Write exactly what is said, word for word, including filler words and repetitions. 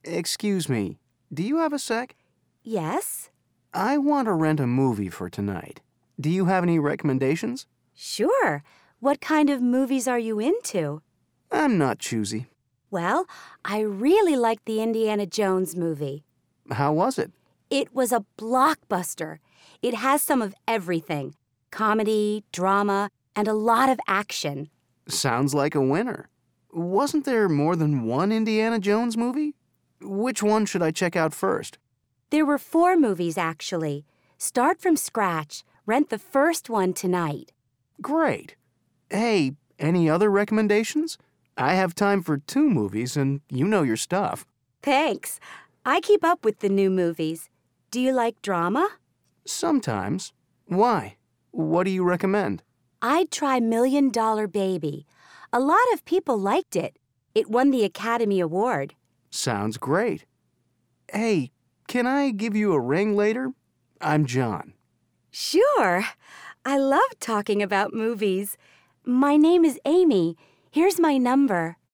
Excuse me, do you have a sec? Yes? I want to rent a movie for tonight. Do you have any recommendations? Sure. What kind of movies are you into? I'm not choosy. Well, I really liked the Indiana Jones movie. How was it? It was a blockbuster. It has some of everything. Comedy, drama, and a lot of action. Sounds like a winner. Wasn't there more than one Indiana Jones movie? Which one should I check out first? There were four movies, actually. Start from scratch. Rent the first one tonight. Great. Hey, any other recommendations? I have time for two movies, and you know your stuff. Thanks. I keep up with the new movies. Do you like drama? Sometimes. Why? What do you recommend? I'd try Million Dollar Baby. A lot of people liked it. It won the Academy Award. Sounds great. Hey, can I give you a ring later? I'm John. Sure. I love talking about movies. My name is Amy. Here's my number.